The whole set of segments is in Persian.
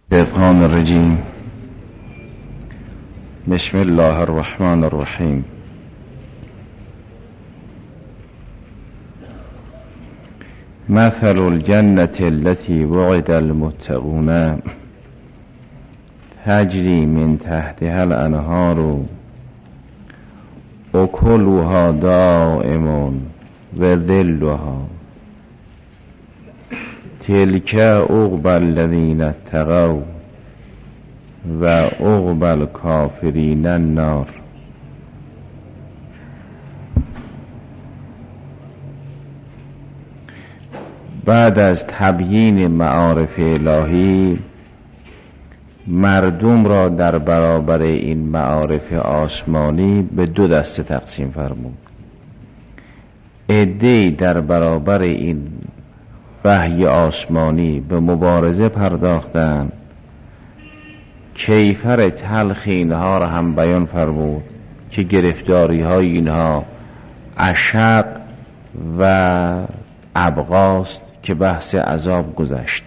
الشیطان الرجیم. بسم الله الرحمن الرحیم. مثل الجنة التي وعد المتقون تجری من تحتها الانهار اکلها دائم و ذلها تلك عقبى الذين اتقوا و عقبى الکافرین النار. بعد از تبیین معارف الهی مردم را در برابر این معارف آسمانی به دو دسته تقسیم فرمود. عده‌ای در برابر این وحی آسمانی به مبارزه پرداختند، کیفر تلخ اینها را هم بیان فرمود که گرفتاری های اینها اشق و ابغاست که بحث عذاب گذشت.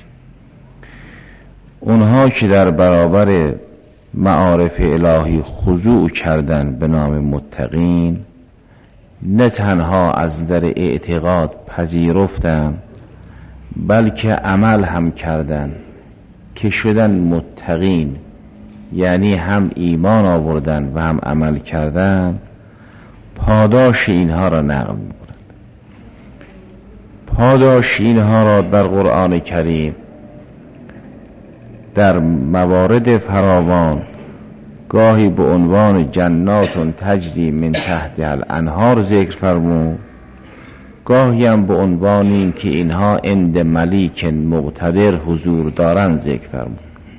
اونها که در برابر معارف الهی خضوع کردند به نام متقین، نه تنها از در اعتقاد پذیرفتند بلکه عمل هم کردند که شدن متقین، یعنی هم ایمان آوردن و هم عمل کردن. پاداش اینها را نقل می‌کند. پاداش اینها را در قرآن کریم در موارد فراوان گاهی به عنوان جنات تجری من تحت الانهار ذکر فرمود، گاهی هم به عنوان این که اینها عند ملیک مقتدر حضور دارن ذکر فرمود.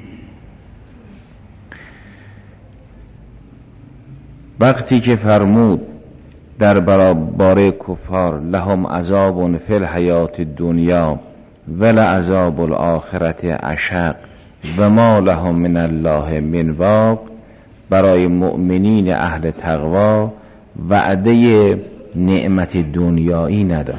وقتی که فرمود در برابر کفار لهم عذاب فی الحیات الدنیا ولعذاب الآخرة اشق و ما لهم من الله من واق، برای مؤمنین اهل تقوا وعده نعمت دنیایی نداد.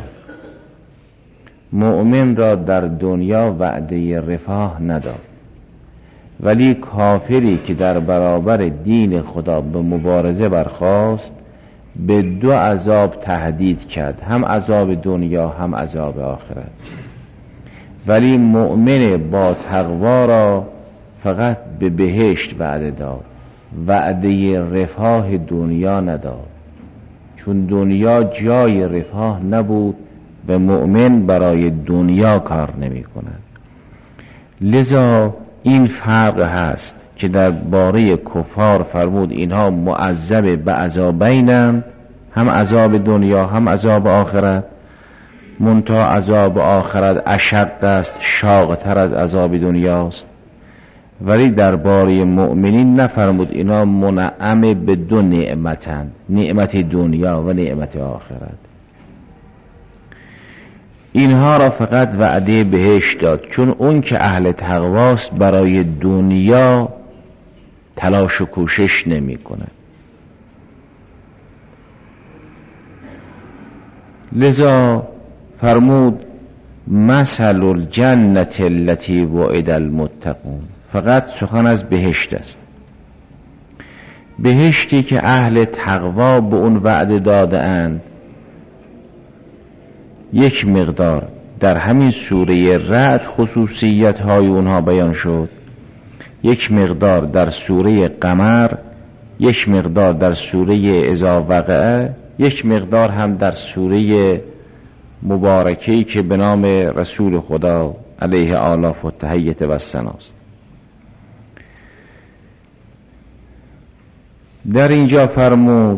مؤمن را در دنیا وعده رفاه نداد، ولی کافری که در برابر دین خدا به مبارزه برخاست به دو عذاب تهدید کرد، هم عذاب دنیا هم عذاب آخرت. ولی مؤمن با تقوا را فقط به بهشت وعده داد، وعده رفاه دنیا نداد، چون دنیا جای رفاه نبود و مؤمن برای دنیا کار نمی کند. لذا این فرق هست که در باره کفار فرمود اینها معذب به عذابینند، هم عذاب دنیا هم عذاب آخرت، منتها عذاب آخرت اشق است، شاقتر از عذاب دنیاست. ولی در باره مؤمنین نفرمود اینا منعم به دو نعمتند، نعمت دنیا و نعمت آخرت. اینها را فقط وعده بهشت داد، چون اون که اهل تقواست برای دنیا تلاش و کوشش نمی کنه. لذا فرمود مثل الجنة التي وعد المتقون، فقط سخن از بهشت است. بهشتی که اهل تقوا به اون وعده داده اند. یک مقدار در همین سوره رعد خصوصیت های اونها بیان شد، یک مقدار در سوره قمر، یک مقدار در سوره اذا وقع، یک مقدار هم در سوره مبارکه‌ای که به نام رسول خدا علیه آلاف و تحیت و الثناست. در اینجا فرمود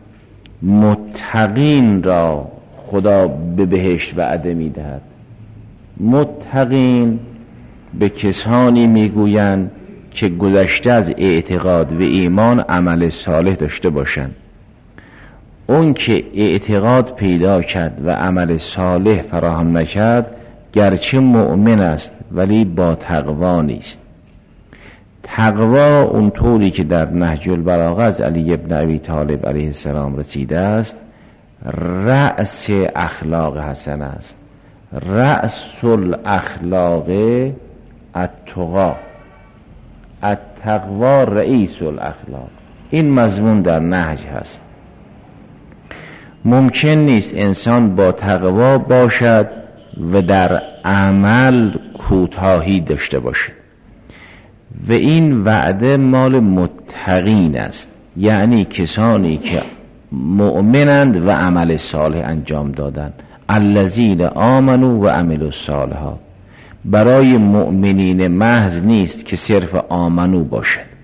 متقین را خدا به بهشت وعده می‌دهد. متقین به کسانی میگویند که گذشته از اعتقاد و ایمان عمل صالح داشته باشند. اون که اعتقاد پیدا کرد و عمل صالح فراهم نکرد گرچه مؤمن است ولی با تقوا نیست. تقوا اون طوری که در نهج البلاغه از علی ابن ابی طالب علیه السلام رسیده است، رأس اخلاق حسن است. رأس الاخلاق التقی، التقوا رئیس الاخلاق. این مضمون در نهج هست. ممکن نیست انسان با تقوا باشد و در عمل کوتاهی داشته باشد و این وعده مال متقین است، یعنی کسانی که مؤمنند و عمل صالح انجام دادند. الذین آمنوا و عملوا الصالحات. برای مؤمنین محض نیست که صرف آمنو باشد.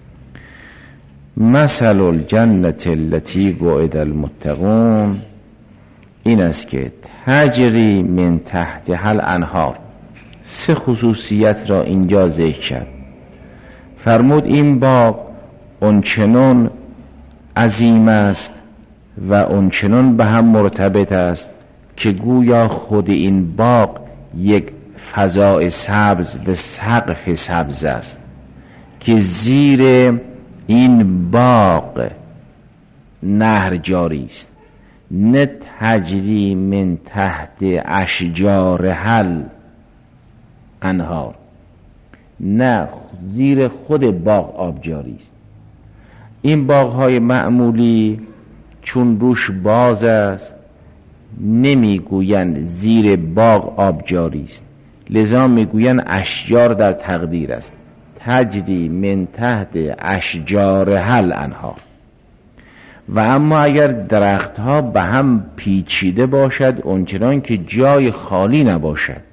مثل الجنة التي وعد المتقون، این است که تجری من تحتها الانهار. سه خصوصیت را اینجا ذکر کرد. فرمود این باغ اونچنان عظیم است و اونچنان به هم مرتبط است که گویا خود این باغ یک فضاء سبز و سقف سبز است که زیر این باغ نهر جاری است. نه تجری من تحت اشجار حل انهار، نه زیر خود باغ آب جاری است. این باغ‌های معمولی چون روش باز است نمیگویند زیر باغ آب جاری است، لذا میگویند اشجار در تقدیر است. تجری من تحت اشجار حل انهار. و اما اگر درختها به هم پیچیده باشد اونچنان که جای خالی نباشد،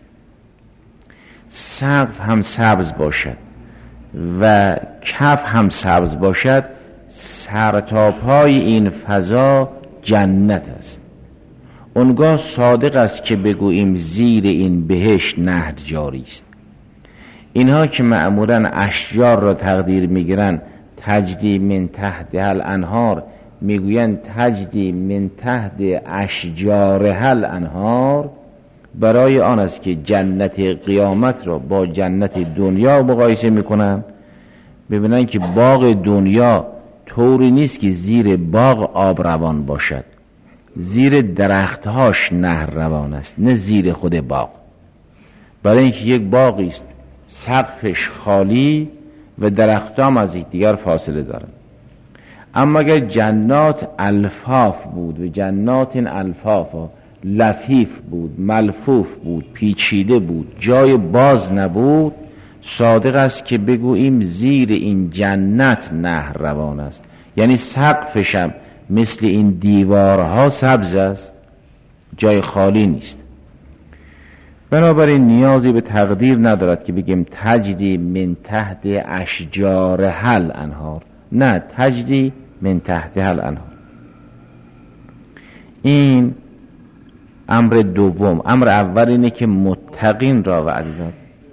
سقف هم سبز باشد و کف هم سبز باشد، سرتاپای این فضا جنت است. اونگاه صادق است که بگوییم زیر این بهشت نهر جاری است. اینها که معمولاً اشجار را تقدیر میگیرن تجری من تحت الانهار، میگویند تجری من تحت اشجار الانهار، برای آن است که جنت قیامت را با جنت دنیا مقایسه میکنن، ببینن که باغ دنیا طوری نیست که زیر باغ آب روان باشد، زیر درختهاش نهر روان است، نه زیر خود باغ. برای اینکه یک باغی است سقفش خالی و درختها هم از یکدیگر فاصله دارند. اما اگر جنات الفاف بود و جنات الفاف لطیف بود، ملفوف بود، پیچیده بود، جای باز نبود، صادق است که بگوییم زیر این جنت نهر روان است، یعنی سقفش هم مثل این دیوارها سبز است، جای خالی نیست. بنابراین نیازی به تقدیر ندارد که بگیم تجری من تحت اشجار حل انهار، نه تجری من تحت حل انهار. این امر دوم. امر اول اینه که متقین را وعده داد.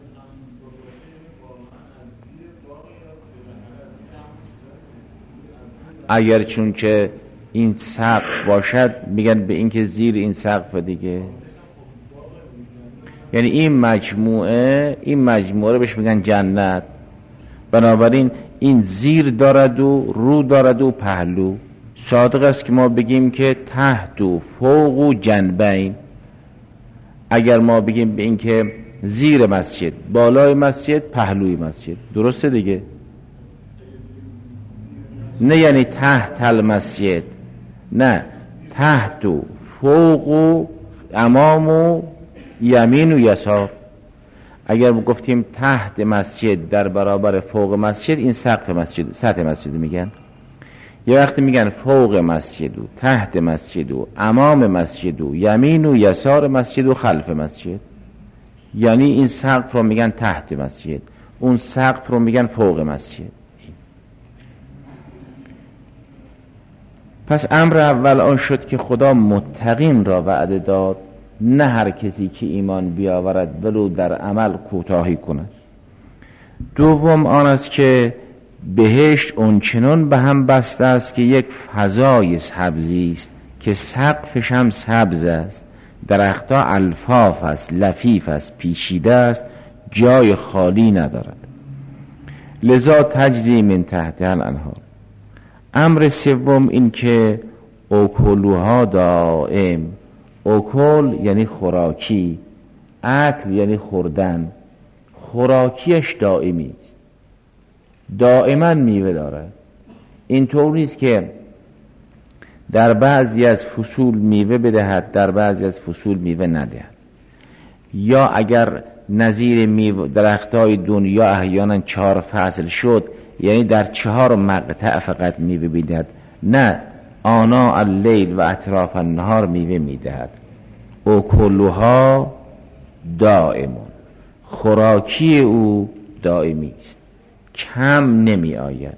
اگر چون که این سقف باشد میگن به این که زیر این سقف دیگه، یعنی این مجموعه رو بهش میگن جنت. بنابراین این زیر دارد و رو دارد و پهلو. صادق است که ما بگیم که تحت و فوق و جنبین. اگر ما بگیم به این که زیر مسجد، بالای مسجد، پهلوی مسجد، درسته دیگه؟ نه یعنی تحت المسجد، نه تحت و فوق و امام و یمین و یسار. اگر گفتیم تحت مسجد در برابر فوق مسجد، این سقف مسجد، سطح مسجد میگن. یه وقتی میگن فوق مسجد و تحت مسجد و امام مسجد و یمین و یسار مسجد و خلف مسجد، یعنی این سقف رو میگن تحت مسجد، اون سقف رو میگن فوق مسجد. پس امر اول آن شد که خدا متقین را وعده داد، نه هر کسی که ایمان بیاورد ولو در عمل کوتاهی کند. دوم آن است که بهشت اونچنان به هم بسته است که یک فضای سبزی است که سقفش هم سبز است، درختها الفاف است، لفیف است، پیچیده است، جای خالی ندارد. لذا تجری من تحتها الانهار. امر سوم این که اکلوها دائم. اکل یعنی خوراکی، اکل یعنی خوردن، خوراکیش دائمی است. دائما میوه دارد. اینطور نیست که در بعضی از فصول میوه بدهد، در بعضی از فصول میوه ندهد. یا اگر نظیر میوه درختای دنیا احیانا 4 فصل شد، یعنی در 4 مقطع فقط میوه بدهد، نه، آناء اللیل و اطراف النهار میوه میدهد. اکلها دائمون، خوراکی او دائمی است، کم نمی آید.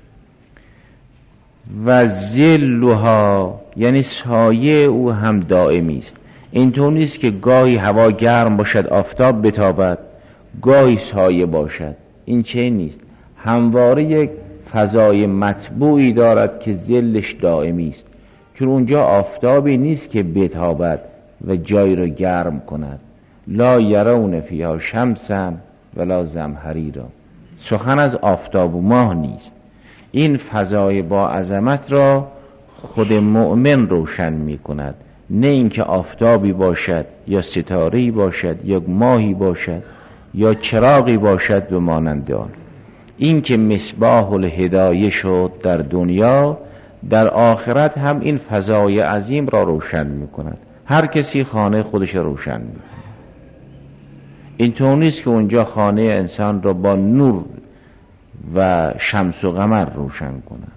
و ظلها، یعنی سایه او هم دائمی است. اینطور نیست که گاهی هوا گرم باشد آفتاب بتابد، گاهی سایه باشد. این چه نیست، همواره یک فضای مطبوعی دارد که ظلش دائمی است، چون اونجا آفتابی نیست که بتابد و جای را گرم کند. لا یرون فیها شمسا ولا زمهریرا. سخن از آفتاب و ماه نیست. این فضای با عظمت را خود مؤمن روشن می کند، نه اینکه آفتابی باشد یا ستاره‌ای باشد یا ماهی باشد یا چراغی باشد به مانند آن. این که مصباح الهدایه شد در دنیا، در آخرت هم این فضای عظیم را روشن می کند. هر کسی خانه خودش روشن می کند. اینطور نیست که اونجا خانه انسان را با نور و شمس و قمر روشن کند.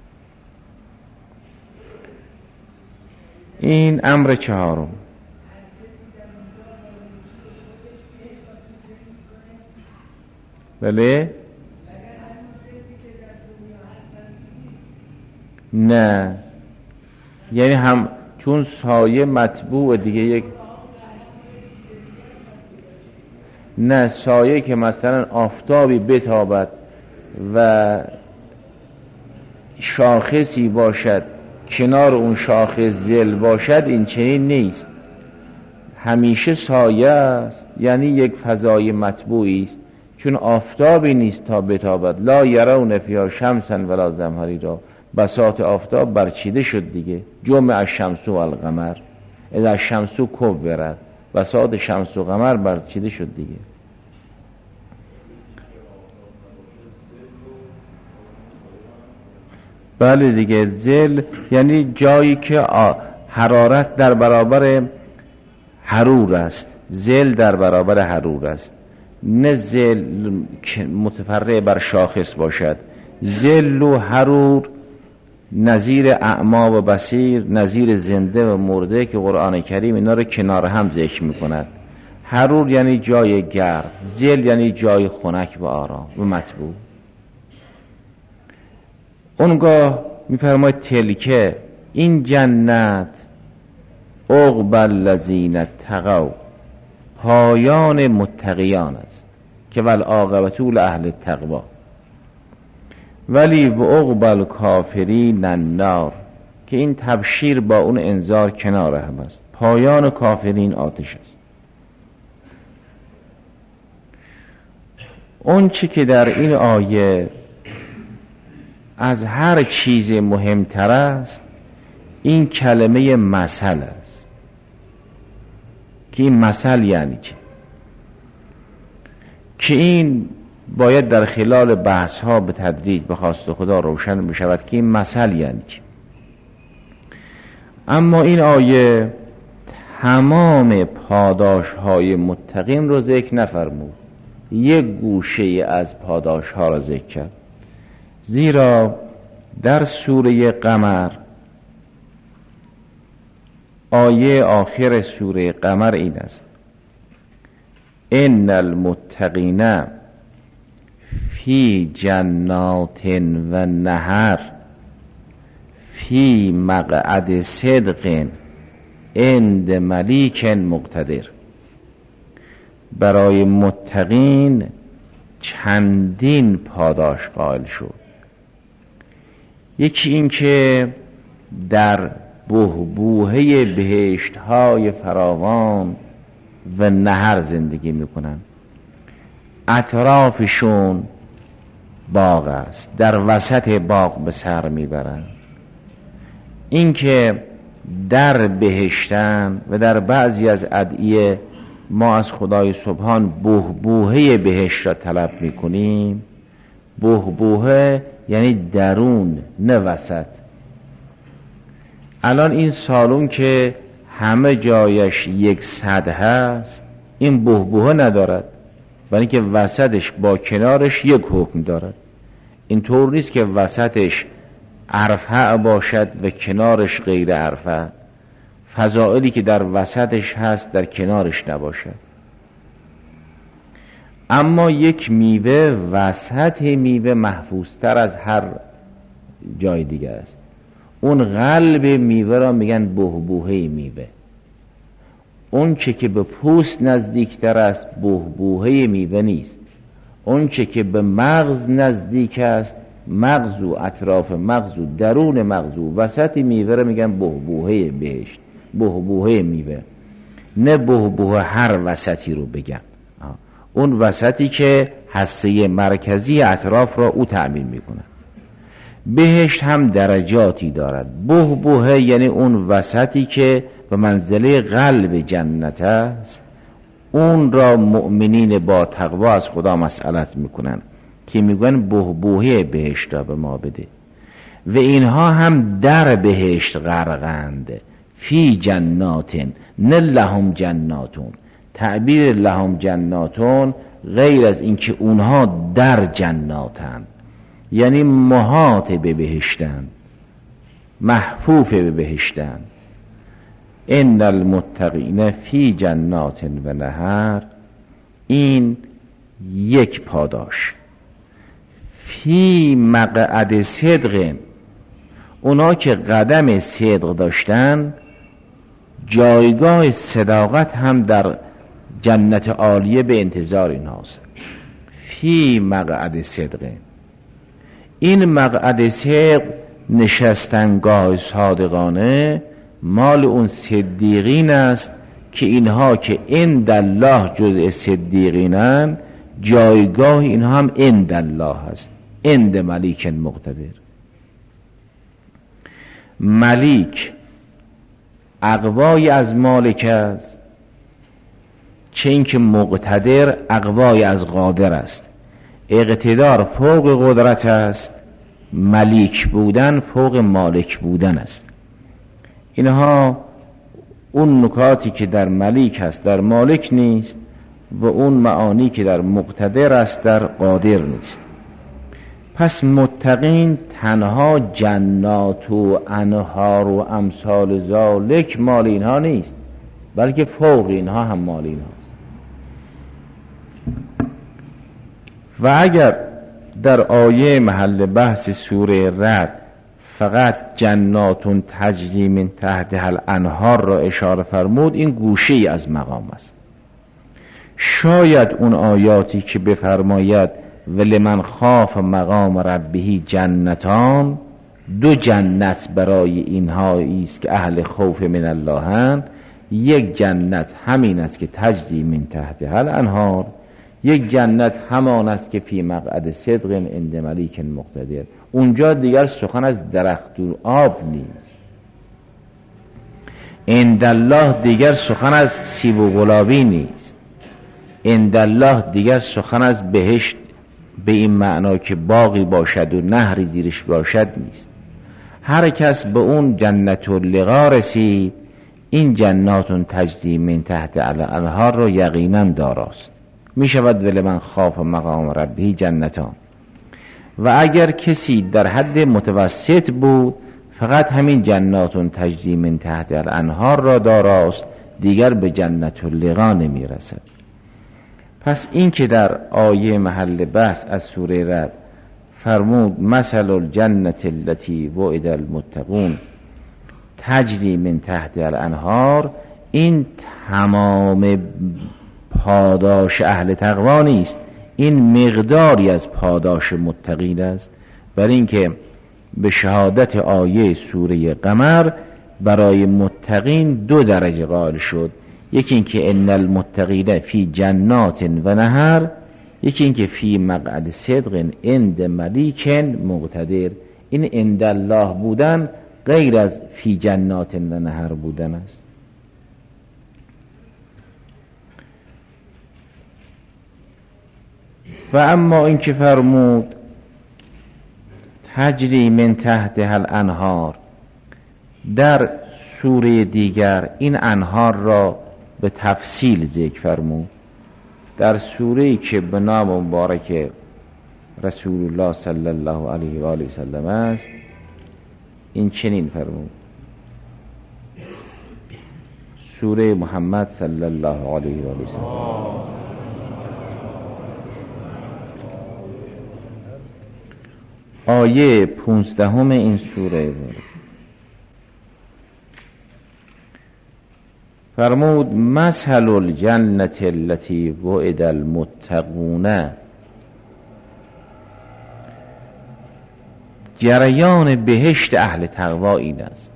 این امر 4. بله؟ نه، یعنی هم چون سایه مطبوع دیگه، یک نه، سایه که مثلا آفتابی بتابد و شاخصی باشد کنار اون شاخص ظل باشد، این چنین نیست. همیشه سایه است، یعنی یک فضای مطبوعی است، چون آفتابی نیست تا بتابد. لا یرون فیها شمسا ولا زمهریرا. بساط آفتاب برچیده شد دیگه. جمع الشمس و القمر، اذا الشمس کبرت، بساط شمس و قمر برچیده شد دیگه. بله دیگه، ظل یعنی جایی که حرارت در برابر حرور است، ظل در برابر حرور است، نه ظل متفرع بر شاخص باشد. ظل و حرور نظیر اعما و بصیر، نظیر زنده و مرده که قرآن کریم اینا رو کنار هم ذکر میکند. حرور یعنی جای گرم، ظل یعنی جای خنک و آرام و مطبوع. اونگاه میفرماید تلکه، این جنت عقبی الذین اتقوا، پایان متقیان است که والعاقبة لأهل التقوی، ولی و عقبی الکافرین النار، که این تبشیر با اون انذار کنار هم است. پایان کافرین آتش است. اون چی که در این آیه از هر چیز مهمتر است، این کلمه مثل است. که این مثل یعنی چه؟ که این باید در خلال بحث ها به تدریج به خواست خدا روشن بشود که این مثل یعنی چه. اما این آیه تمام پاداش های متقین رو ذکر نفرمود، یک گوشه از پاداش ها را ذکر کرد. زیرا در سوره قمر، آیه آخر سوره قمر این است: ان المتقین فی جنات و نهر فی مقعد صدق عند ملیک مقتدر. برای متقین چندین پاداش قائل شد. یکی این که در بحبوحه بهشت‌های فراوان و نهر زندگی میکنن، اطرافشون باغ است، در وسط باغ به سر میبرن. این که در بهشتن و در بعضی از ادعیه ما از خدای سبحان بحبوحه بهشت را طلب میکنیم، بحبوحه یعنی درون نه وسط. الان این سالن که همه جایش یک صد هست این بحبوحه ندارد، برای اینکه وسطش با کنارش یک حکم دارد. این طور نیست که وسطش ارفع باشد و کنارش غیر ارفع، فضائلی که در وسطش هست در کنارش نباشد. اما یک میوه وسط میوه محفوظتر از هر جای دیگه است. اون قلب میوه را میگن بحبوحه میوه. اون چه که به پوست نزدیکتر است بحبوحه میوه نیست. اون چه که به مغز نزدیک است، مغزو، اطراف مغزو، درون مغزو، وسط میوه را میگن بحبوحه بهشت، بحبوحه میوه. نه بحبوحه هر وسطی رو بگم، اون وسطی که حصه مرکزی اطراف را او تأمین میکنه. بهشت هم درجاتی دارد. بحبوحه یعنی اون وسطی که به منزله قلب جنت است، اون را مؤمنین با تقوا از خدا مسئلت میکنن که میگن بحبوحه بهشت را به ما بده. و اینها هم در بهشت غرقند. فی جناتن، نه لهم جناتون. تعبیر لهم جناتون غیر از اینکه اونها در جناتن، یعنی محاط به بهشتن، محفوف به بهشتن. ان المتقین فی جنات و نهر، این یک پاداش. فی مقعد صدق، اونا که قدم صدق داشتن جایگاه صداقت هم در جنت عالیه به انتظار اینهاست. فی مقعد صدق، این مقعد صدق نشستنگاه صادقانه مال اون صدیقین است که اینها که عند الله جزء صدیقینن، جایگاه اینها هم عند الله هست، عند ملیک مقتدر. ملیک اقوای از مالک است، چه اینکه مقتدر اقوای از قادر است. اقتدار فوق قدرت است، ملیک بودن فوق مالک بودن است. اینها اون نکاتی که در ملیک هست در مالک نیست و اون معانی که در مقتدر است در قادر نیست. پس متقین تنها جنات و انهار و امثال ذالک مال اینها نیست، بلکه فوق اینها هم مال اینهاست. و اگر در آیه محل بحث سوره رعد فقط جناتون تجری من تحتها الانهار را اشاره فرمود، این گوشه ای از مقام است. شاید اون آیاتی که بفرماید ولمن خاف مقام ربه جنتان، دو جنت برای اینها است که اهل خوف من الله هستند. یک جنت همین است که تجری من تحتها الانهار، یک جنت همان است که فی مقعد صدق عند ملیک مقتدر. اونجا دیگر سخن از درخت و آب نیست. عند الله دیگر سخن از سیب و گلابی نیست. عند الله دیگر سخن از بهشت به این معنا که باغی باشد و نهری زیرش باشد نیست. هر کس به اون جنت اللقا رسید، این جناتون تجری من تحت الانهار رو یقینا داراست. می شود ولمن خاف مقام ربه جنتان. و اگر کسی در حد متوسط بود، فقط همین جناتون تجری من تحت الانهار را داراست، دیگر به جنت اللقا نمی رسد. پس این که در آیه محل بحث از سوره رعد فرمود مثل الجنت التي وعد المتقون تجری من تحت الانهار، این تمام پاداش اهل تقوا نیست، این مقداری از پاداش متقین است. برای اینکه به شهادت آیه سوره قمر برای متقین 2 درجه قائل شد. یکی اینکه ان المتقین فی جنات و نهر، یکی اینکه فی مقعد صدق عند ملیک مقتدر. این عند الله بودن غیر از فی جنات و نهر بودن است. و اما این که فرمود تجری من تحتها الانهار. در سوره دیگر این انهار را به تفصیل ذکر فرمود. در سوره‌ای که به نام مبارک رسول الله صلی الله علیه و آله و سلم است این چنین فرمود: سوره محمد صلی الله علیه و آله و سلم. آیه 15 این سوره فرمود: مثل الجنة التي وعد المتقون. جریان بهشت اهل تقوا این است.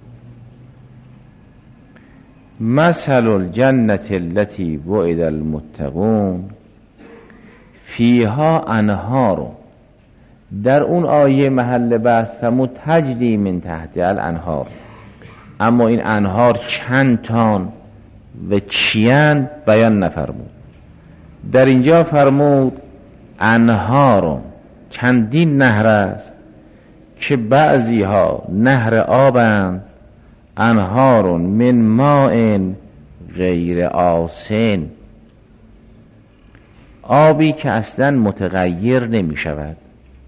مثل الجنة التي وعد المتقون فیها انهار. در اون آیه محل بحث فرمود تجری من تحت الانهار، اما این انهار چند تان و چیان بیان نفرمود. در اینجا فرمود انهار، چندین نهر است که بعضی ها نهر آبند، انهار من ماء غیر آسن، آبی که اصلا متغیر نمی شود.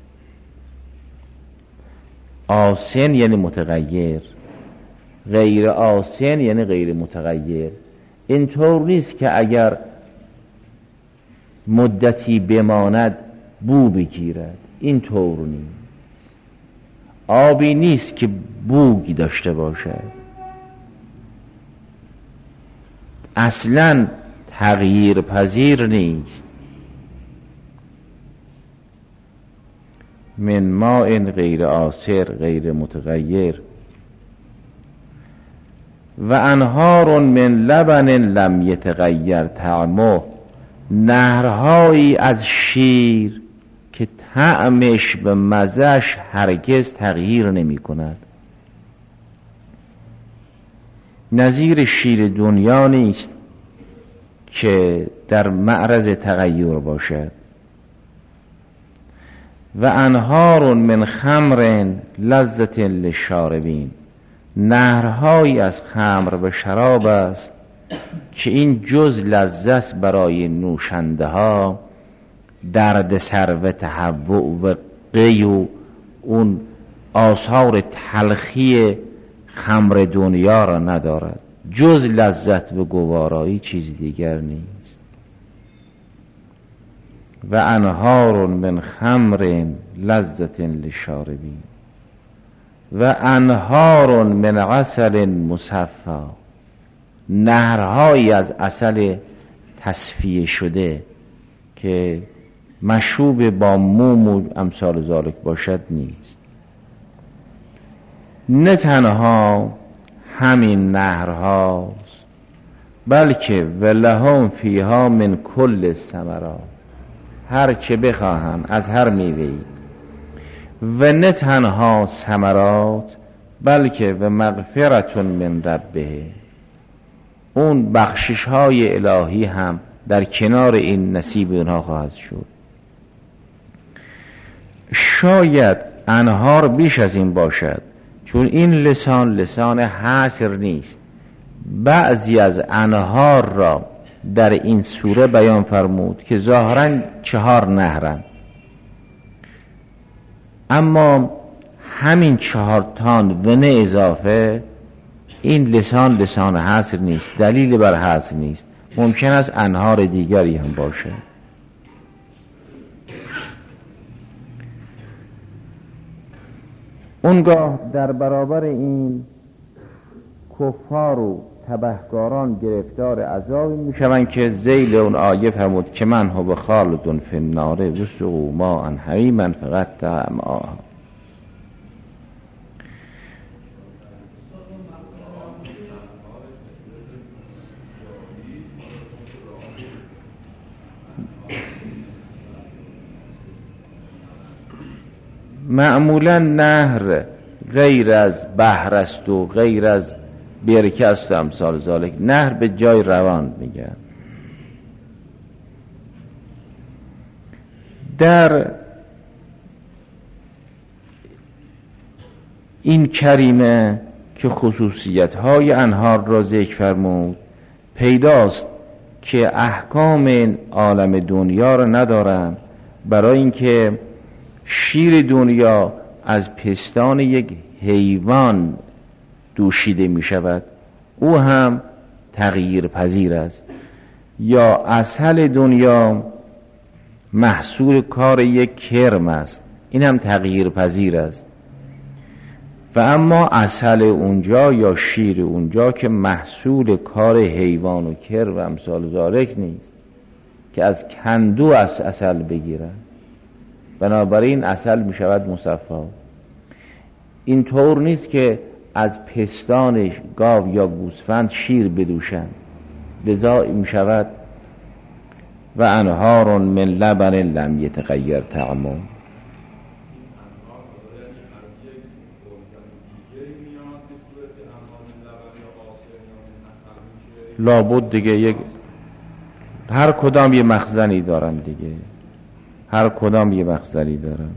آسن یعنی متغیر، غیر آسن یعنی غیر متغیر. اینطور نیست که اگر مدتی بماند بو بگیرد، اینطور نیست. آبی نیست که بوگی داشته باشد، اصلا تغییر پذیر نیست. من ماء غیر آسر، غیر متغیر. و انهار من لبن لم یتغیر طعمه، نهرهایی از شیر که طعمش به مزهش هرگز تغییر نمی کند. نظیر شیر دنیا نیست که در معرض تغییر باشد. و انهار من خمر لذت للشاربین، نهرهایی از خمر و شراب است که این جز لذت برای نوشنده ها درد سر و تهوع و قی و اون آثار تلخی خمر دنیا را ندارد. جز لذت و گوارایی چیز دیگر نیست. و انهار من خمر لذت للشاربین و انهار من عسل مصفا، نهرهایی از عسل تصفیه شده که مشروب با موم و امثال ذالک باشد نیست. نه تنها همین نهرهاست، بلکه ولهم فیها من کل الثمرات، هر چه بخواهند از هر میوه‌ای. و نه تنها ثمرات، بلکه و مغفرت من ربه، اون بخشش های الهی هم در کنار این نصیب اونها خواهد شد. شاید انهار بیش از این باشد، چون این لسان حصر نیست. بعضی از انهار را در این سوره بیان فرمود که ظاهراً 4 نهرند، اما همین 4 تان و نه اضافه، این لسان حصر نیست، دلیل بر حصر نیست. ممکن است انهار دیگری هم باشه. اونگاه در برابر این کفار و تبهکاران گرفتار عذابی میشوند که ذیل اون آیه فرمود که من هو خالد فی النار وسقوا ماء حمیما فقطع امعاءهم. معمولا نهر غیر از بحر است و غیر از برکه است و امثال ذالک. نهر به جای روان میگن. در این کریمه که خصوصیت‌های انهار را ذکر فرمود، پیداست که احکام عالم دنیا را ندارند، برای اینکه شیر دنیا از پستان یک حیوان دوشیده می شود، او هم تغییر پذیر است. یا عسل دنیا محصول کار یک کرم است، این هم تغییر پذیر است. و اما عسل اونجا یا شیر اونجا که محصول کار حیوان و کرم و امثال ذالک نیست که از کندو از عسل بگیرن، بنابراین عسل می شود مصفا. این طور نیست که از پستان گاو یا گوسفند شیر بدوشند، لذا می شود و انهار من لبن لم یتغیر طعمه. لابد دیگه یک هر کدام یه مخزنی دارن دیگه، هر کدام یه مخزنی دارن.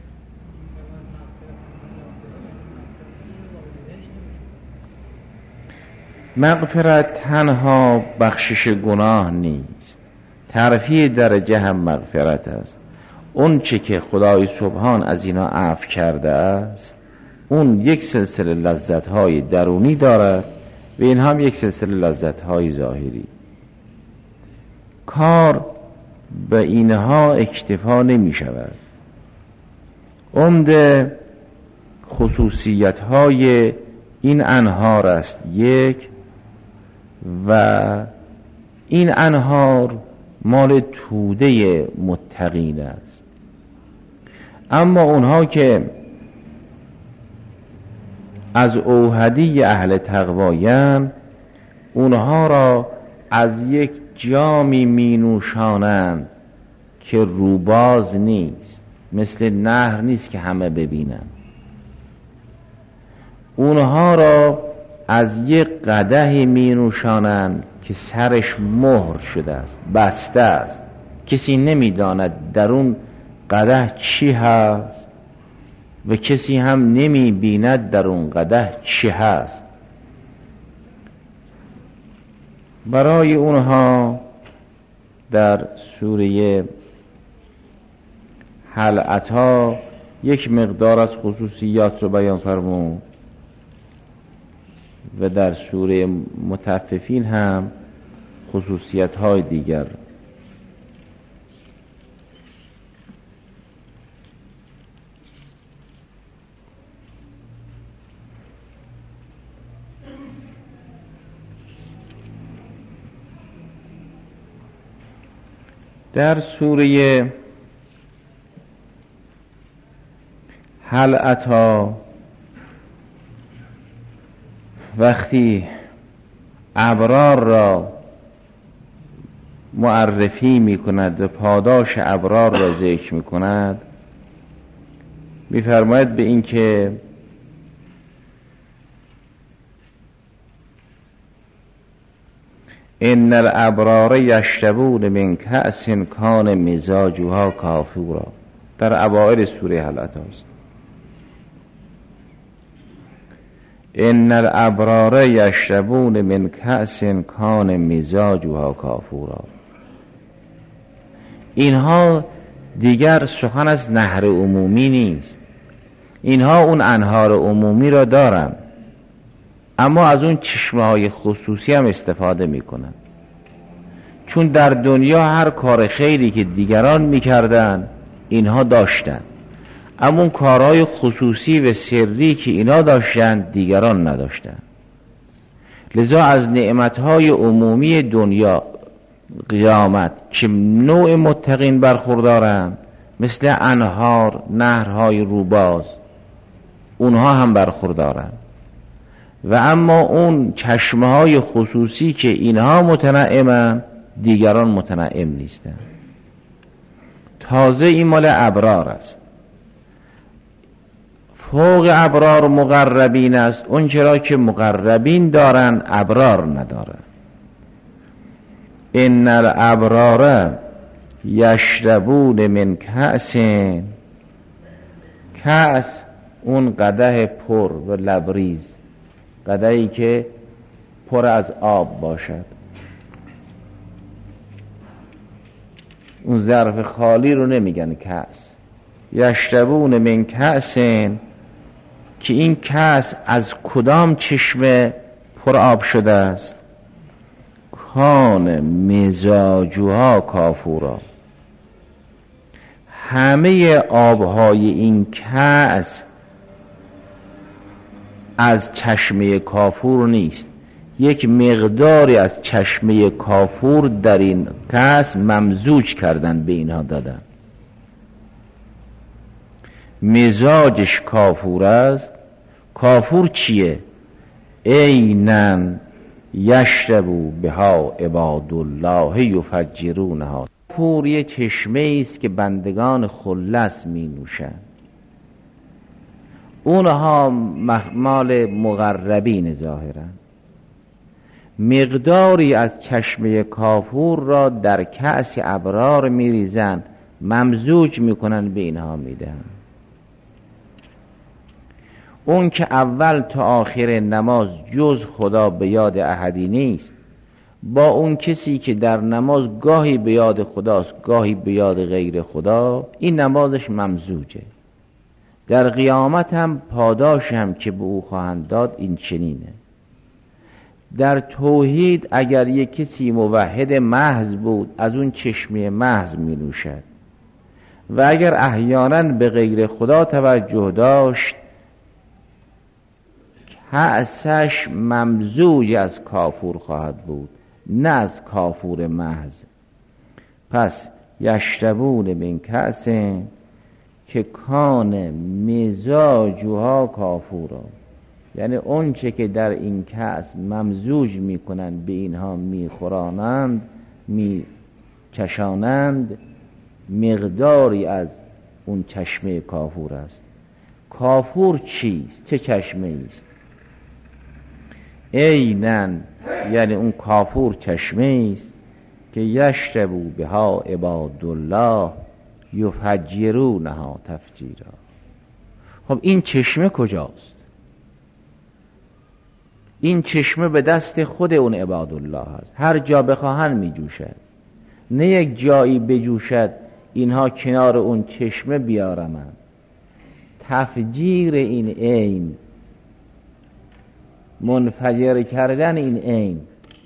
مغفرت تنها بخشش گناه نیست، ترفیع درجه هم مغفرت است. اون چه که خدای سبحان از اینا عفو کرده است، اون یک سلسله لذت‌های درونی دارد و این هم یک سلسله لذت‌های ظاهری. کار به اینها اکتفا نمی شود. عمده خصوصیت‌های این انهار است یک، و این انهار مال توده متقین است. اما اونها که از اوحدی اهل تقوایند، اونها را از یک جامی می نوشانند که روباز نیست، مثل نهر نیست که همه ببینن. اونها را از یک قدح می نوشانند که سرش مهر شده است، بسته است، کسی نمی داند در اون قدح چی هست و کسی هم نمی بیند در اون قدح چی هست. برای اونها در سوره هل اتی یک مقدار از خصوصیات رو بیان فرمود و در سوره مطففین هم خصوصیت های دیگر. در سوره هل اتی وقتی ابرار را معرفی می کند و پاداش ابرار را ذکر می کند، می فرماید به این که ان الابرار یشربون من کأس کان مزاجها کافورا. در اوائل سوره هل اتی است. ان الابرار یشربون من کأس کان مزاجها کافورا. اینها دیگر سخن از نهر عمومی نیست، اینها اون انهار عمومی را دارن، اما از اون چشمه های خصوصی هم استفاده میکنن. چون در دنیا هر کار خیری که دیگران میکردن اینها داشتن، اما اون کارهای خصوصی و سری که اینا داشتن دیگران نداشتن. لذا از نعمتهای عمومی دنیا قیامت که نوع متقین برخوردارن، مثل انهار، نهرهای روباز، اونها هم برخوردارن. و اما اون چشمه های خصوصی که اینها متنعمن دیگران متنعم نیستن. تازه این مال ابرار است. فوق ابرار مقربین است، اون چرا که مقربین دارن ابرار ندارن. ان الابرار یشربون من کأس. کأس اون قدح پر و لبریز، قدحی که پر از آب باشد، اون ظرف خالی رو نمیگن کأس. یشربون من کأس، که این کأس از کدام چشمه پر آب شده است؟ کان مزاجها کافورا، همه آبهای این کأس از چشمه کافور نیست، یک مقداری از چشمه کافور در این کأس ممزوج کردن، به اینها دادن. مزاجش کافور است. کافور چیه؟ عینن یشربوا بها عباد الله یفجرونها. کافور یه چشمه است که بندگان خلص می نوشند، اونها مال مقربین ظاهرا. مقداری از چشمه کافور را در کأس ابرار می ریزن، ممزوج می کنن، به اینها می دهن. اون که اول تا آخر نماز جز خدا به یاد احدی نیست، با اون کسی که در نماز گاهی به یاد خداست گاهی به یاد غیر خدا، این نمازش ممزوجه. در قیامت هم پاداش هم که به او خواهند داد این چنینه. در توحید اگر یک کسی موحد محض بود، از اون چشمه محض می نوشد، و اگر احیانا به غیر خدا توجه داشت، کأسش ممزوج از کافور خواهد بود، نه از کافور محض. پس یشربون من کأس که کان مزاجها کافورا، یعنی اون چه که در این کأس ممزوج میکنند، به اینها میخورانند، میچشانند، مقداری از اون چشمه کافور است. کافور چیست؟ چه چشمه است؟ عینن، یعنی اون کافور چشمه است که یشربوا بها عباد الله یفجرونها تفجیرا. خب این چشمه کجاست؟ این چشمه به دست خود اون عباد الله هست، هر جا بخواهن می جوشد، نه یک جایی بجوشد اینها کنار اون چشمه بیارمند. تفجیر این عین، منفجر کردن این عین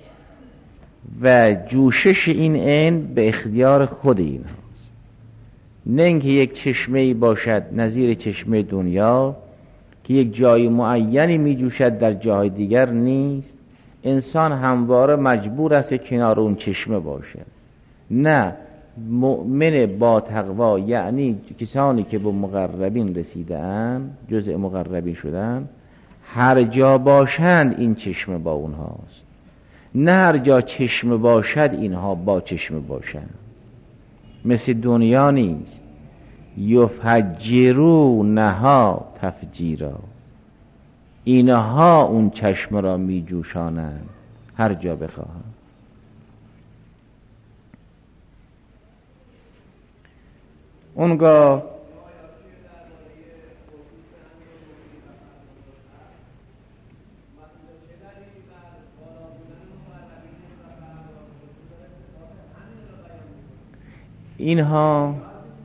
و جوشش این عین به اختیار خود این هاست، نه اینکه یک چشمه‌ای باشد نظیر چشمه دنیا که یک جای معینی می جوشد در جای دیگر نیست. انسان همواره مجبور است کنار اون چشمه باشد. نه، مؤمن با تقوا، یعنی کسانی که به مقربین رسیدن، جزء مقربین شدن، هر جا باشند این چشمه با اونهاست، نه هر جا چشمه باشد اینها با چشمه باشند. مثل دنیا نیست. یفجرونها تفجیرا، اینها اون چشمه را می جوشانند هر جا بخواهند. اونگاه اینها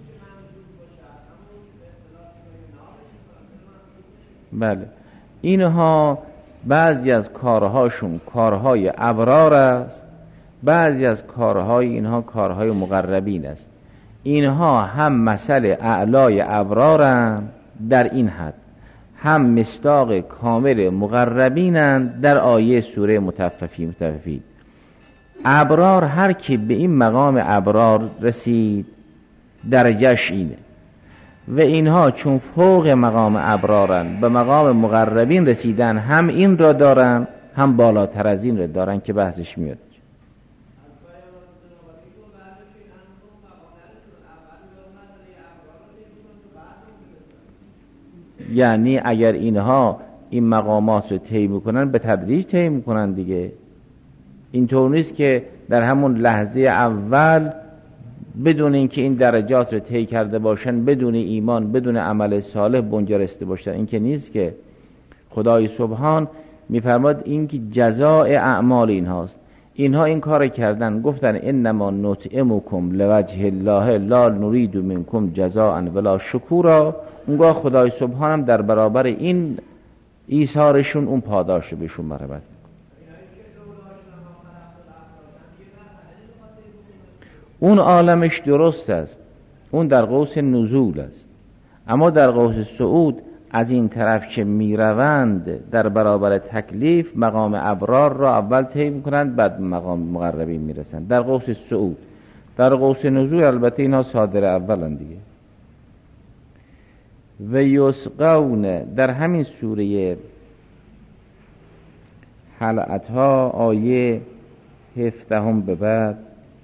بله، اینها بعضی از کارهاشون کارهای ابرار است، بعضی از کارهای اینها کارهای مقربین است. اینها هم مثل اعلای ابرارند در این حد، هم مصداق کامل مقربینند در آیه سوره مطففین. ابرار، هر که به این مقام ابرار رسید درجهش اینه، و اینها چون فوق مقام ابرارن به مقام مقربین رسیدن، هم این را دارن هم بالاتر از این را دارن که بحثش میاد. یعنی اگر اینها این مقامات رو طی میکنن به تدریج طی میکنن دیگه. اینطور نیست که در همون لحظه اول بدون اینکه این درجات رو طی کرده باشن، بدون ایمان، بدون عمل صالح بنجرسته باشن. این که نیست. که خدای سبحان میفرماد این که جزاء اعمال اینهاست. اینها این کار کردن، گفتن انما نطعمکم لوجه الله لا نرید منکم جزاء ولا شکورا. اونگاه خدای سبحان هم در برابر این ایثارشون اون پاداش بهشون مرتبط. اون عالمش درست است، اون در قوس نزول است. اما در قوس صعود از این طرف که میروند در برابر تکلیف مقام ابرار را اول طی میکنند، بعد مقام مقربین میرسند در قوس صعود. در قوس نزول البته اینها صادر اولند دیگه. و یسقون در همین سوره حلقتها آیه 17 به بعد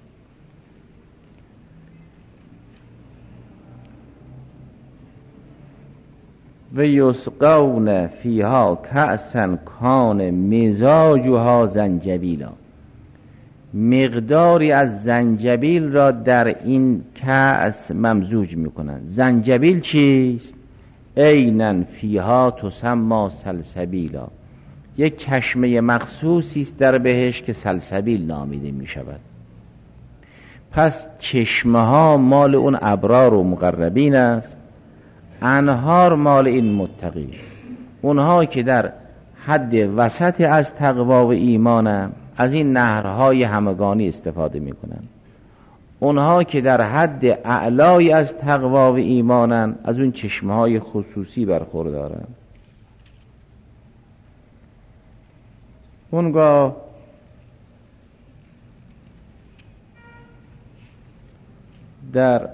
و یسقون فیها کأسا کان مزاجها زنجبیلا. مقداری از زنجبیل را در این کأس ممزوج میکنند. زنجبیل چیست؟ عیناً فیها تسمى سلسبیلا. یک چشمه مخصوصی است در بهش که سلسبیل نامیده می شود. پس چشمه ها مال اون ابرار و مقربین است، انهار مال این متقین. اونها که در حد وسط از تقوا و ایمان از این نهرهای همگانی استفاده می کنند. اونها که در حد اعلای از تقوا و ایمان از اون چشمه های خصوصی برخوردارند. اونگاه در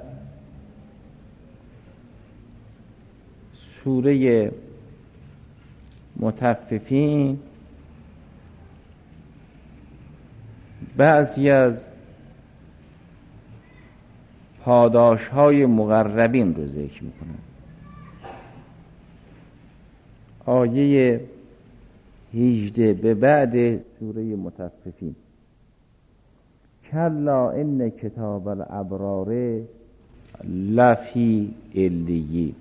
سوره مطففین بعضی از پاداش های مقربین رو ذکر میکنن. آیه 18 به بعد سوره مطففین: کلا ان کتاب الابرار لفی علیین.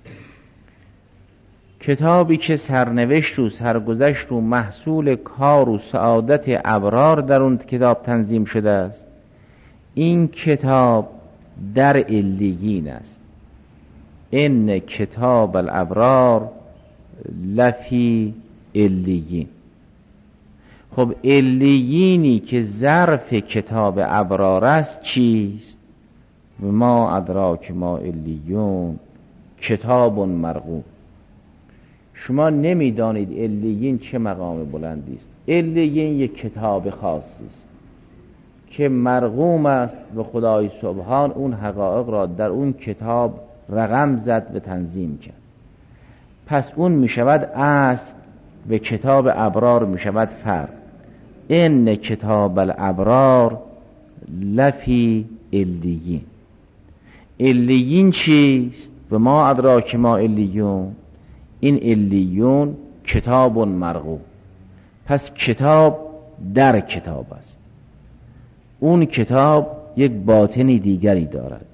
کتابی که سرنوشت و سرگذشت و محصول کار و سعادت ابرار در اون کتاب تنظیم شده است، این کتاب در علیین است. ان کتاب الابرار لفی علیین. خب علیینی که ظرف کتاب ابرار است چیست؟ ما ادراک ما علیون کتاب مرقوم. شما نمیدانید علیین چه مقام بلندی است. علیین یک کتاب خاصی است که مرقوم است و خدای سبحان اون حقایق را در اون کتاب رقم زد و تنظیم کرد. پس اون می شود اصل و کتاب ابرار می شود فرع. ان کتاب الابرار لفی علیین. علیین چیست؟ و ما ادراک ما علیون. این علیون کتاب مرقوم. پس کتاب در کتاب است. اون کتاب یک باطنی دیگری دارد.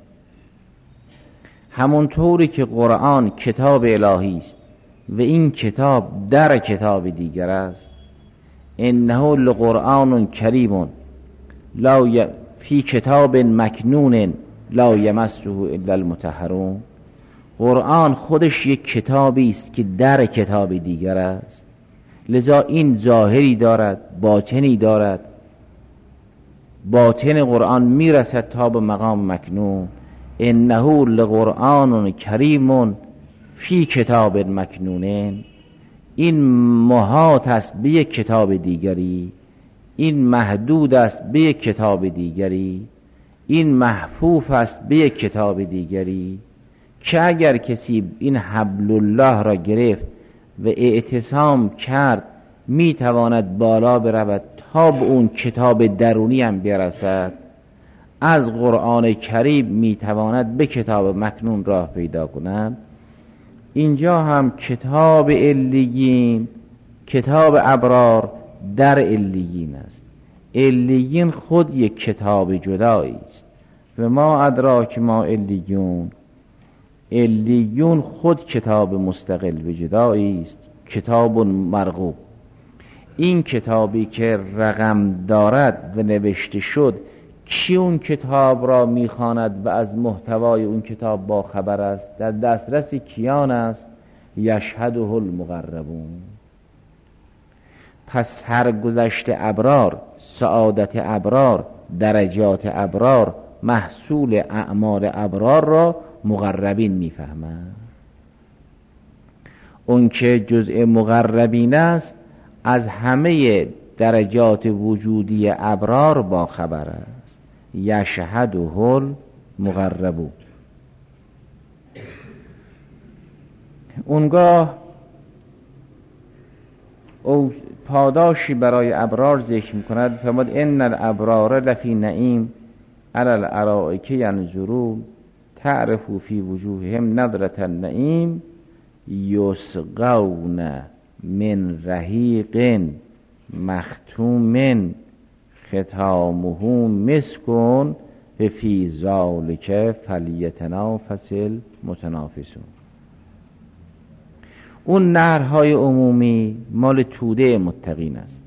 همونطوری که قرآن کتاب الهی است و این کتاب در کتاب دیگر است. انه لقرآن کریم لا فی کتاب مکنون لا یمسه الا المطهرون. قرآن خودش یک کتابی است که در کتاب دیگر است، لذا این ظاهری دارد، باطنی دارد. باطن قرآن میرسد تا به مقام مکنون. انه لقرآن کریم فی کتاب مکنون. این محاط است به یک کتاب دیگری، این محدود است به یک کتاب دیگری، این محفوف است به یک کتاب دیگری، که اگر کسی این حبل الله را گرفت و اعتصام کرد میتواند بالا برود تا به اون کتاب درونی هم برسد. از قرآن کریم میتواند به کتاب مکنون راه پیدا کند. اینجا هم کتاب علیین، کتاب ابرار در علیین است. علیین خود یک کتاب جدایی است و ما ادراک ما علیون. علیون خود کتاب مستقل به جدایی است، کتاب مرغوب. این کتابی که رقم دارد و نوشته شد، کی اون کتاب را میخواند و از محتوای اون کتاب با خبر است؟ در دسترس کیان است؟ یشهده المقربون. پس سرگذشت ابرار، سعادت ابرار، درجات ابرار، محصول اعمال ابرار را مقربین میفهمند. اون که جزء مقربین است از همه درجات وجودی ابرار با خبر است. یشهده المقربون. اونگاه او پاداشی برای ابرار ذکر می‌کند. فرمود ان الابرار لفی نعیم علی الارائک ینظرون تعرف فی وجوههم نضرة النعیم یسقون من رحیق مختوم ختامه مسک و فی ذلک فلیتنافس المتنافسون. اون نهرهای عمومی مال توده متقین است،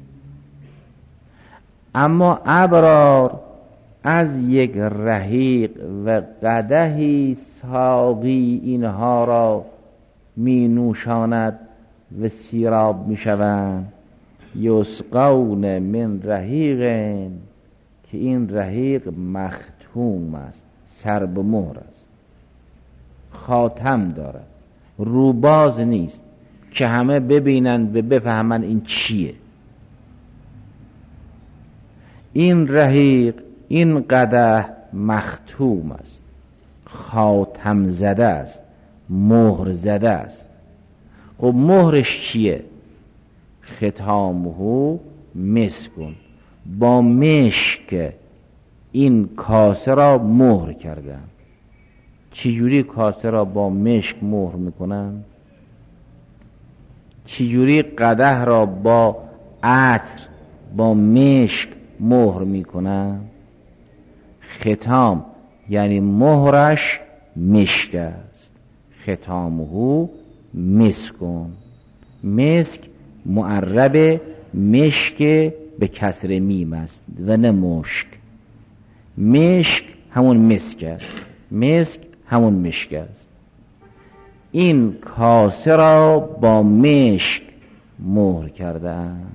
اما ابرار از یک رحیق و قدحی ساقی اینها را می نوشاند و سیراب می شوند. یسقون من رحیق، که این رحیق مختوم است، سر به مهر است، خاتم دارد، روباز نیست که همه ببینند و بفهمند این چیه. این رحیق، این قدح مختوم است، خاتم زده است، مهر زده است. خب مهرش چیه؟ ختامه مسکون، با مشک این کاسه را مهر کردن. چجوری کاسه را با مشک مهر میکنن؟ چجوری قدح را با عطر، با مشک مهر میکنن؟ ختام یعنی مهرش مشک است. ختامه مسکون. مسک معرب مشک به کسر میم است و نه مشک. مشک همون مسک است، مسک همون مشک است. این کاسه را با مشک مهر کرده‌اند.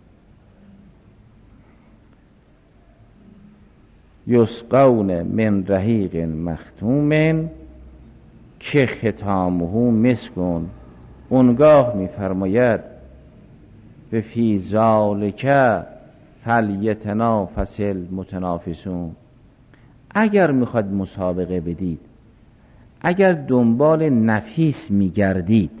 یسقون من رحیق مختوم که ختامه مسکون. اونگاه می‌فرماید به فی ذلک فلیتنافس المتنافسون. اگر میخواد مسابقه بدید، اگر دنبال نفیس میگردید،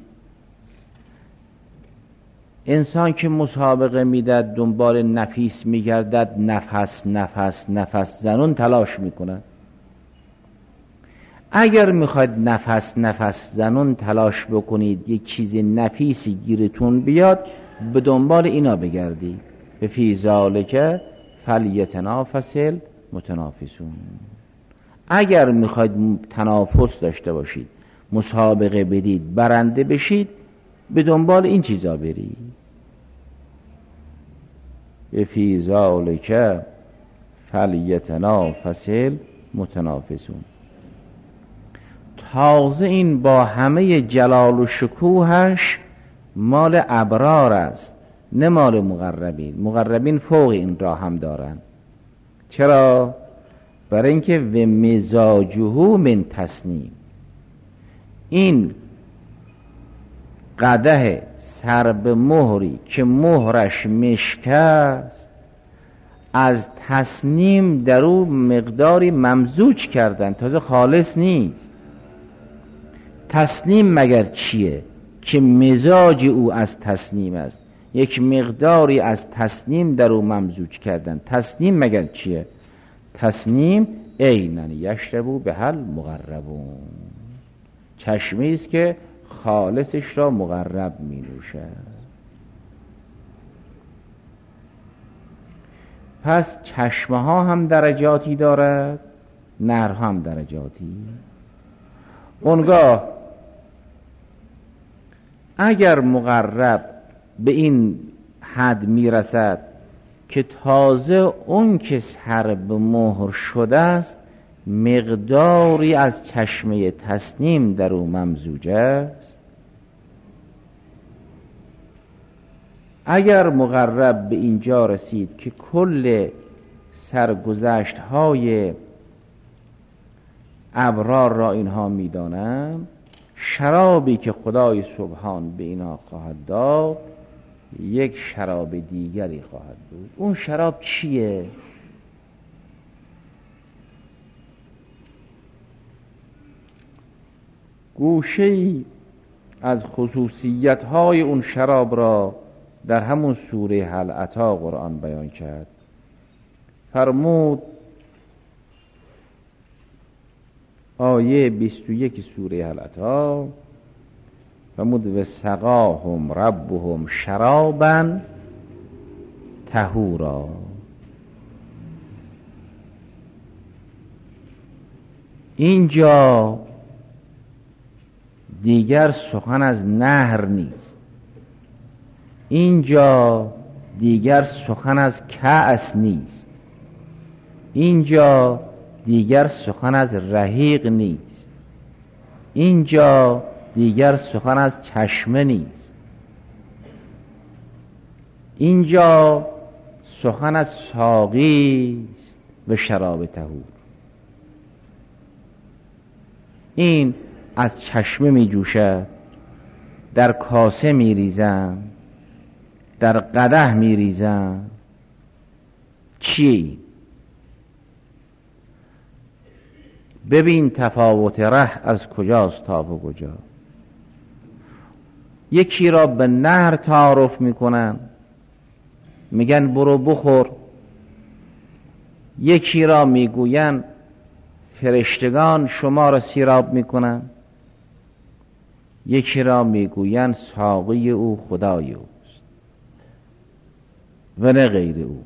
انسان که مسابقه میدهد دنبال نفیس میگردد، نفس نفس نفس زنون تلاش میکند. اگر میخواید نفس نفس زنون تلاش بکنید یک چیز نفیسی گیرتون بیاد، به دنبال اینا بگردید. به فی ذلک فلیتنافس المتنافسون. اگر میخواید تنافس داشته باشید، مسابقه بدید، برنده بشید، به دنبال این چیزا برید. به فی ذلک فلیتنافس المتنافسون. تازه این با همه جلال و شکوهش مال ابرار است، نه مال مقربین. مقربین فوق این را هم دارن. چرا؟ برای اینکه و مزاجه من تسنیم. این قدح سر به مهری که مهرش مشک است، از تسنیم در او مقداری ممزوج کردن، تازه خالص نیست. تسنیم مگر چیه؟ که مزاج او از تسنیم است، یک مقداری از تسنیم در او ممزوج کردن. تسنیم مگر چیه؟ تسنیم عینن یشربو بهل مقربون. چشمی است که خالصش را مقرب می نوشد. پس چشمه ها هم درجاتی دارد، نهرها هم درجاتی. اونگاه اگر مقرب به این حد میرسد که تازه اون که سر به مهر شده است مقداری از چشمه تسنیم در او ممزوج است، اگر مقرب به اینجا رسید که کل سرگذشت های ابرار را اینها میدانم، شرابی که خدای سبحان به اینها خواهد داد یک شراب دیگری خواهد بود. اون شراب چیه؟ گوشه‌ای از خصوصیت‌های اون شراب را در همون سوره هل اتی قرآن بیان کرد. فرمود آیه 21 سوره هل اتی، فرمود و سقاهم ربهم شرابا طهورا. اینجا دیگر سخن از نهر نیست، اینجا دیگر سخن از کأس نیست، اینجا دیگر سخن از رحیق نیست، اینجا دیگر سخن از چشمه نیست، اینجا سخن از ساقی است و شراب طهور. این از چشمه می جوشد، در کاسه می ریزم، در قدح می ریزم. چی؟ ببین تفاوت ره از کجاست تا به کجا. یکی را به نهر تعارف میکنن، میگن برو بخور. یکی را میگوین فرشتگان شما را سیراب میکنن. یکی را میگوین ساقی او خدای اوست و نه غیر او.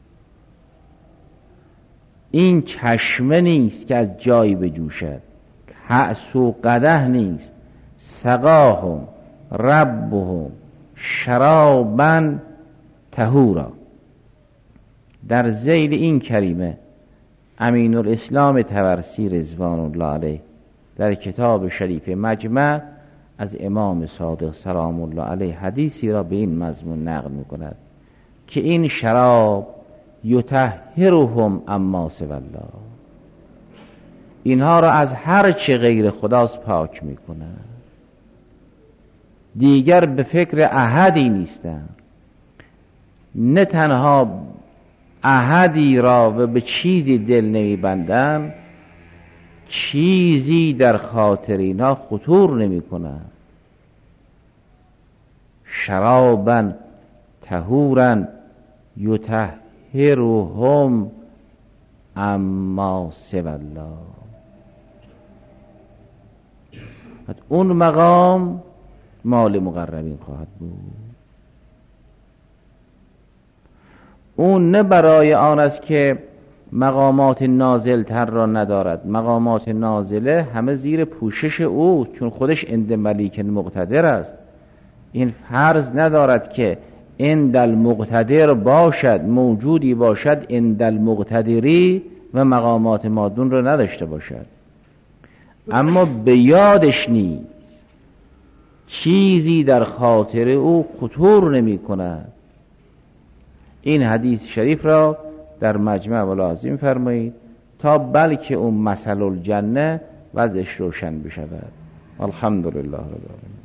این چشمه نیست که از جایی بجوشد، کأس و قدح نیست. سقاهم ربهم شرابا طهورا. در ذیل این کریمه امین الاسلام طبرسی رضوان الله علیه در کتاب شریف مجمع از امام صادق سلام الله علیه حدیثی را به این مضمون نقل می‌کند که این شراب یطهرهم اما سوی الله، اینها را از هر چه غیر خداست پاک می‌کند. دیگر به فکر احدی نیستند، نه تنها احدی را و به چیزی دل نمی‌بندند، چیزی در خاطر اینا خطور نمی‌کند. شرابا طهورا یطهرهم اما سوی الله. اون مقام مال مقربین خواهد بود. اون نه برای آن است که مقامات نازل تر را ندارد. مقامات نازله همه زیر پوشش او، چون خودش عند ملیک مقتدر است. این فرض ندارد که عند المقتدر باشد، موجودی باشد عند المقتدری و مقامات مادون را نداشته باشد. اما به یادش نیست، چیزی در خاطر او خطور نمی کند. این حدیث شریف را در مجمع ولازم فرمایید تا بلکه اون مثل الجنه وضعش روشن بشود. الحمدلله رب العالمین.